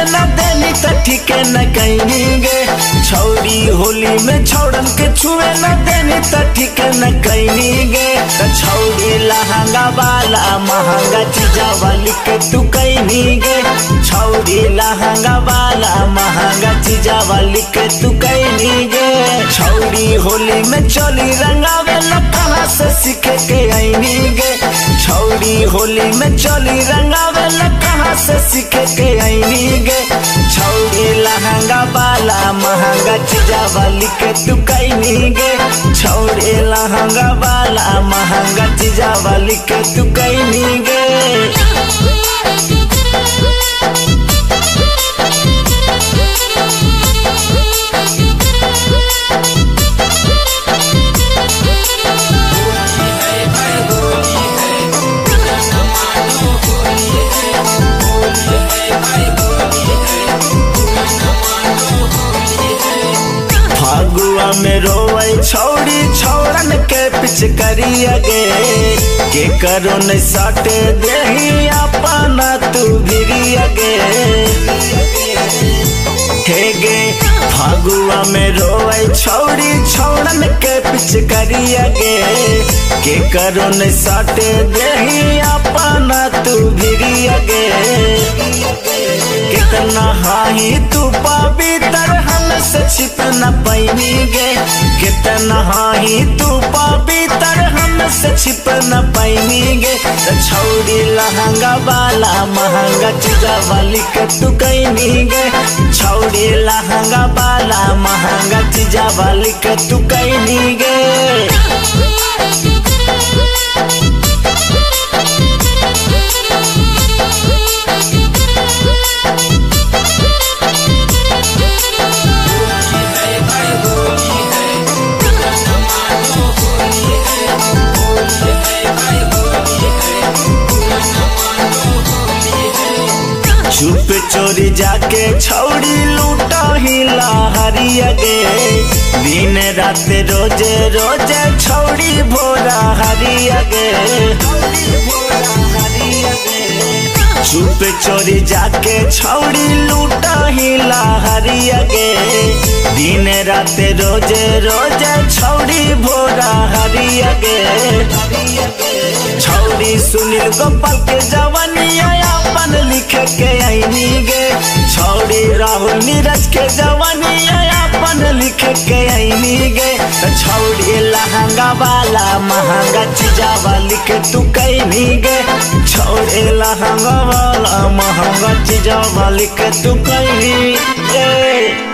न देनी त ठीक न कहनी गे। छौड़ी होली में छौड़न के छुए न देनी त ठीक न कहनी गे। छौड़ी लहंगा वाला महंगा चीजा वाली के तू कहनी गे। छौड़ी लहंगा वाला महंगा चीजा वाली के तू कहनी गे। छौड़ी होली में चोली रंगावे लो कहाँ से सीख के आईनी गे। छौड़ी होली में चोली रंगावे लो कहाँ से सीख के आईनी गे। छौड़ी लहंगा वाला महंगा चीजा वाली के तू कहनी गे। छौड़ी लहंगा वाला महंगा चीजा वाली के तू कहनी गे। फगुआ में रोए छौड़ी छौड़न के पिचकरिया गे। के करो न सटे देही अपना तू भिरिया गे। हे गे फगुआ में रोए छौड़ी छौड़न के पिचकरिया गे। के करो न सटे देही अपना तू भिरिया गे। कितना हाही तू पवित्र हम से छिप न पैनी गे। कितना हाही तू पवित्र हम से छिप न पैनी गे। छौड़ी लहंगा वाला महंगा चीजा वाली के तू कहनी गे। छौड़ी लहंगा वाला महंगा चीजा वाली के तू कहनी गे। चुप चोरी जाके छौड़ी लूटा ही लहरिया गे। दिन रात रोजे रोजे छौड़ी भोरा हरिया गे। चुप चोरी जाके छौड़ी लूटा ही लहरिया गे। दिन रात रोजे रोजे छौड़ी भोरा हरिया गे। छौड़ी सुनील गोपाल के जवानिया अपन लिख के आईनी गे। छौड़ी राहुल नीरज के जवानिया अपन लिख के आईनी गे। छौड़ी लहंगा वाला महंगा चीजा वाली के तू कहनी गे। छौड़ी लहंगा वाला महंगा चीजा वाली के तू कहनी गे।